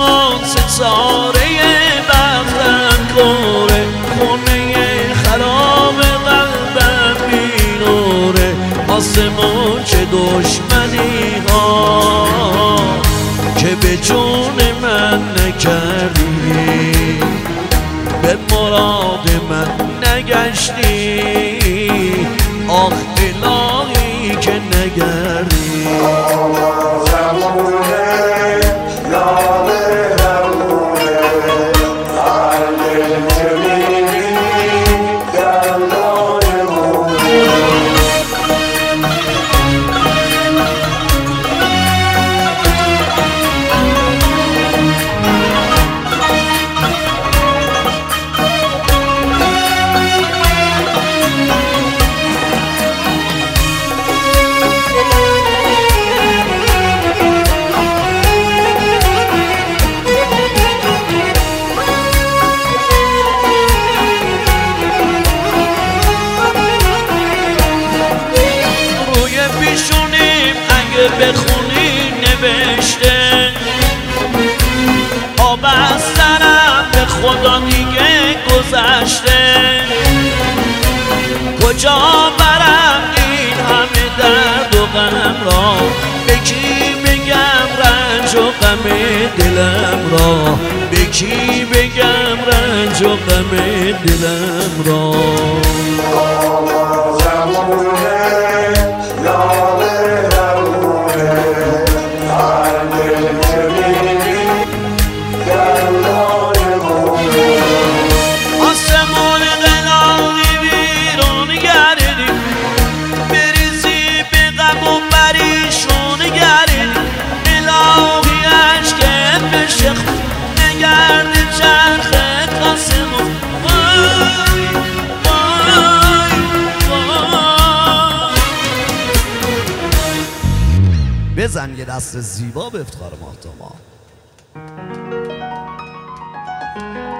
آسمان ستاره بغلم کوره، خونه خراب قلبم بینوره. آسمان چه دشمنی ها که به جون من نکردی، به مراد من نگشتی، آخ الهی که نگردی. بخونی نوشته آب از سرم به خدا دیگه گذشته. کجا برم این همه درد و غم را، به کی بگم رنج و غم دلم را، به کی بگم رنج و غم دلم را. بزن یه دست زیبا به افتخار ماه.